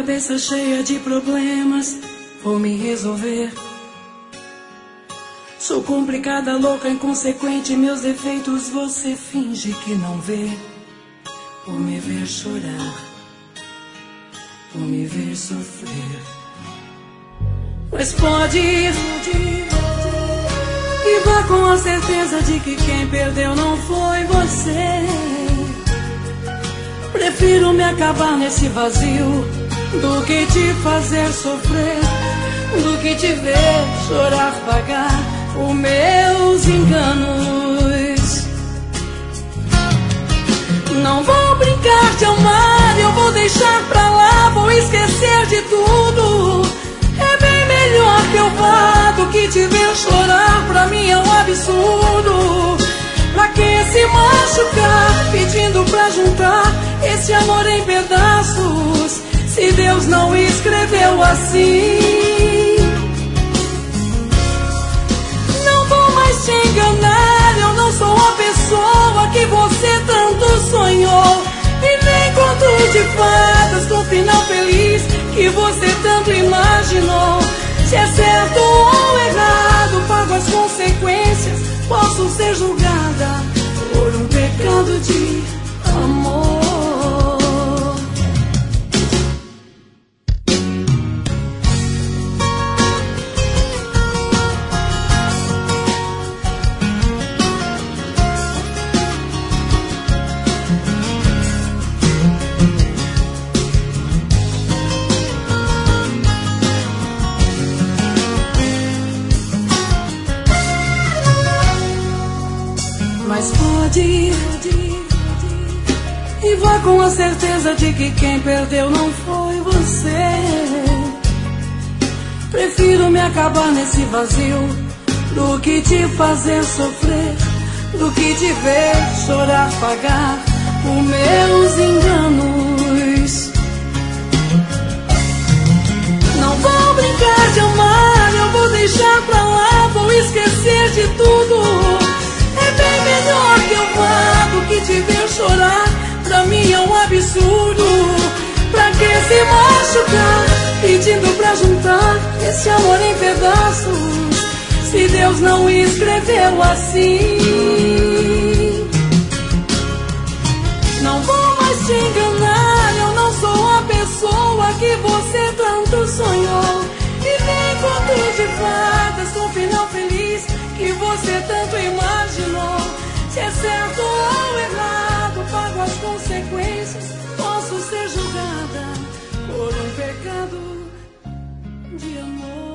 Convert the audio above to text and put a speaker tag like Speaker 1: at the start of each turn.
Speaker 1: cabeça cheia de problemas, vou me resolver. Sou complicada, louca, inconsequente, meus defeitos você finge que não vê. Por me ver chorar, por me ver sofrer. Mas pode ir e vá com a certeza de que quem perdeu não foi você. Prefiro me acabar nesse vazio do que te fazer sofrer, do que te ver chorar, pagar os meus enganos. Não vou brincar de amar, eu vou deixar pra lá, vou esquecer de tudo. É bem melhor que eu vá do que te ver chorar, pra mim é um absurdo. Pra que se machucar, pedindo pra juntar esse amor em pedaços, se Deus não escreveu assim? Não vou mais te enganar, eu não sou a pessoa que você tanto sonhou, e nem conto de fadas com final feliz que você tanto imaginou. Se é certo ou errado, pago as consequências, posso ser julgada por um pecado de amor. Mas pode ir e vá com a certeza de que quem perdeu não foi você. Prefiro me acabar nesse vazio do que te fazer sofrer, do que te ver chorar, pagar os meus enganos. Não vou brincar de amar, eu vou deixar pra lá, vou esquecer de tudo. É bem melhor que eu vá do que te ver chorar, pra mim é um absurdo. Pra que se machucar, pedindo pra juntar esse amor em pedaços, se Deus não escreveu assim? Não vou mais te enganar, eu não sou a pessoa que você tanto sonhou, e nem conto de fadas com final feliz que você tanto imaginou. Se é certo ou errado, pago as consequências, posso ser julgada por um pecado de amor.